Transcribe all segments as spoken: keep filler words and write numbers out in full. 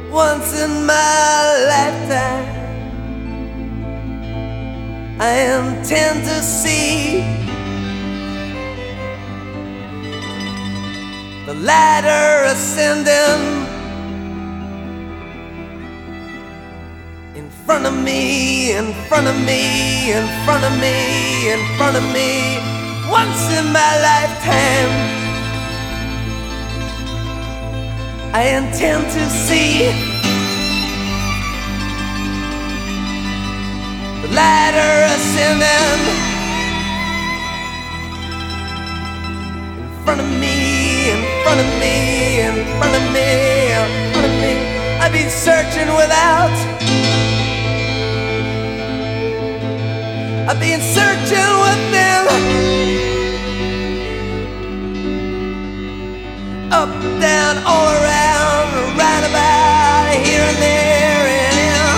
Once in my lifetime, I intend to see the ladder ascending in front of me, in front of me, in front of me, in front of me. Once in my lifetime, I intend to see the ladder ascending in front of me, in front of me, in front of me, in front of me. I've been searching without, I've been searching within, up, down, all around, right about here and there and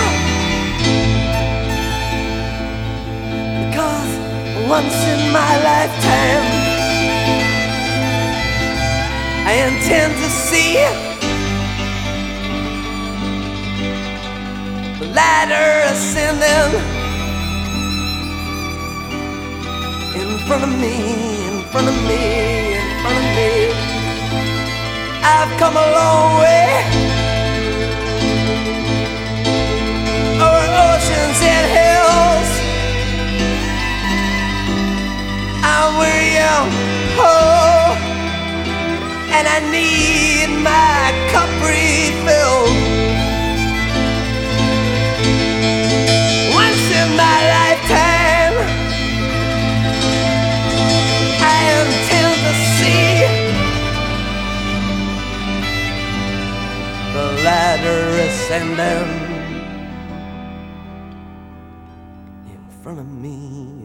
in. Because once in my lifetime, I intend to see the ladder ascending in front of me, in front of me, in front of me. I've come a long way over oceans and hills. I'm weary, I'm whole, and I need my cup refilled. Once in my lifetime, I intend to see the ladder ascending in front of me.